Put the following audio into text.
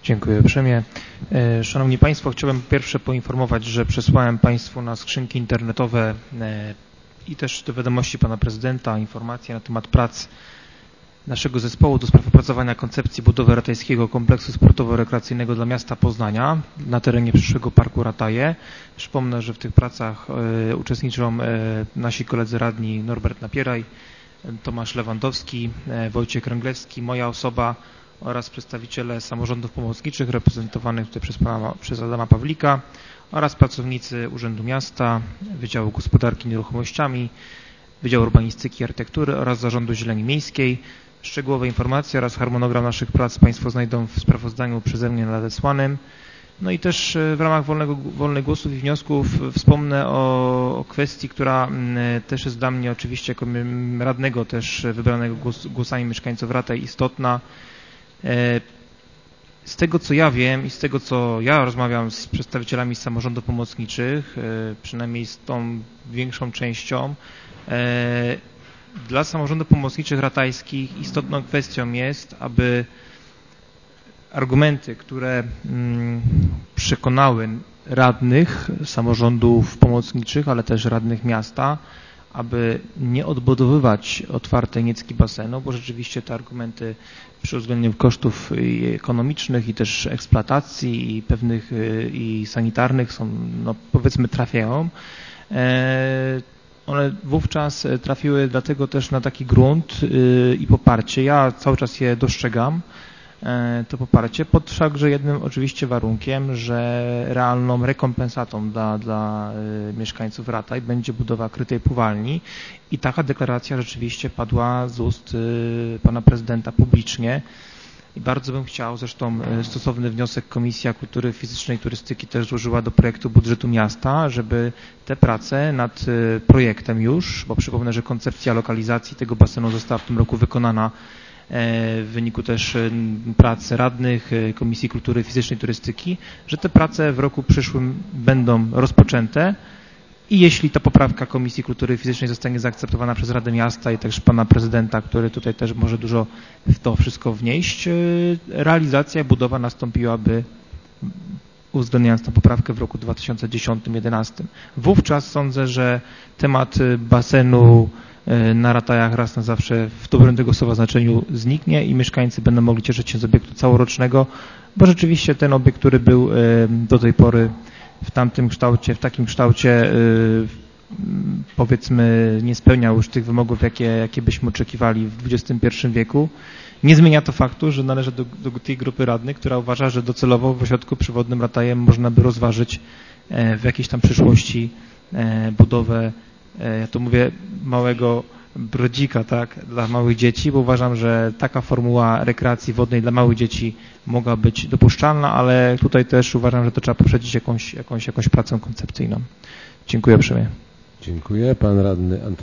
Dziękuję uprzejmie. Szanowni Państwo, chciałbym pierwsze poinformować, że przesłałem Państwu na skrzynki internetowe i też do wiadomości Pana Prezydenta informacje na temat prac naszego zespołu do spraw opracowania koncepcji budowy ratajskiego kompleksu sportowo-rekreacyjnego dla miasta Poznania na terenie przyszłego Parku Rataje. Przypomnę, że w tych pracach uczestniczą nasi koledzy radni Norbert Napieraj, Tomasz Lewandowski, Wojciech Kręglewski, moja osoba oraz przedstawiciele samorządów pomocniczych reprezentowanych tutaj przez Adama Pawlika oraz pracownicy Urzędu Miasta, Wydziału Gospodarki Nieruchomościami, Wydziału Urbanistyki i Architektury oraz Zarządu Zieleni Miejskiej. Szczegółowe informacje oraz harmonogram naszych prac Państwo znajdą w sprawozdaniu przeze mnie nadesłanym. No i też w ramach wolnych głosów i wniosków wspomnę o kwestii, która też jest dla mnie oczywiście jako radnego też wybranego głosami mieszkańców Rataj istotna. Z tego co ja wiem i z tego co ja rozmawiam z przedstawicielami samorządów pomocniczych, przynajmniej z tą większą częścią, dla samorządów pomocniczych ratajskich istotną kwestią jest, aby argumenty, które przekonały radnych samorządów pomocniczych, ale też radnych miasta, aby nie odbudowywać otwartej niecki basenu, bo rzeczywiście te argumenty przy uwzględnieniu kosztów ekonomicznych i też eksploatacji i pewnych i sanitarnych są, no powiedzmy, trafiają. One wówczas trafiły dlatego też na taki grunt i poparcie. Ja cały czas je dostrzegam, to poparcie, pod wszakże jednym oczywiście warunkiem, że realną rekompensatą dla mieszkańców Rataj będzie budowa krytej pływalni i taka deklaracja rzeczywiście padła z ust pana prezydenta publicznie i bardzo bym chciał, zresztą stosowny wniosek Komisja Kultury Fizycznej i Turystyki też złożyła do projektu budżetu miasta, żeby te prace nad projektem już, bo przypomnę, że koncepcja lokalizacji tego basenu została w tym roku wykonana w wyniku też prac radnych Komisji Kultury Fizycznej i Turystyki, że te prace w roku przyszłym będą rozpoczęte i jeśli ta poprawka Komisji Kultury Fizycznej zostanie zaakceptowana przez Radę Miasta i też pana prezydenta, który tutaj też może dużo w to wszystko wnieść, realizacja, budowa nastąpiłaby uwzględniając tę poprawkę w roku 2010-2011. Wówczas sądzę, że temat basenu na Ratajach raz na zawsze w dobrym tego słowa znaczeniu zniknie i mieszkańcy będą mogli cieszyć się z obiektu całorocznego, bo rzeczywiście ten obiekt, który był do tej pory w tamtym kształcie, w takim kształcie powiedzmy nie spełniał już tych wymogów, jakie byśmy oczekiwali w XXI wieku. Nie zmienia to faktu, że należy do tej grupy radnych, która uważa, że docelowo w ośrodku przywodnym Ratajem można by rozważyć w jakiejś tam przyszłości budowę, ja to mówię, małego brodzika, tak, dla małych dzieci, bo uważam, że taka formuła rekreacji wodnej dla małych dzieci mogła być dopuszczalna, ale tutaj też uważam, że to trzeba poprzedzić jakąś pracą koncepcyjną. Dziękuję uprzejmie. Dziękuję. Pan radny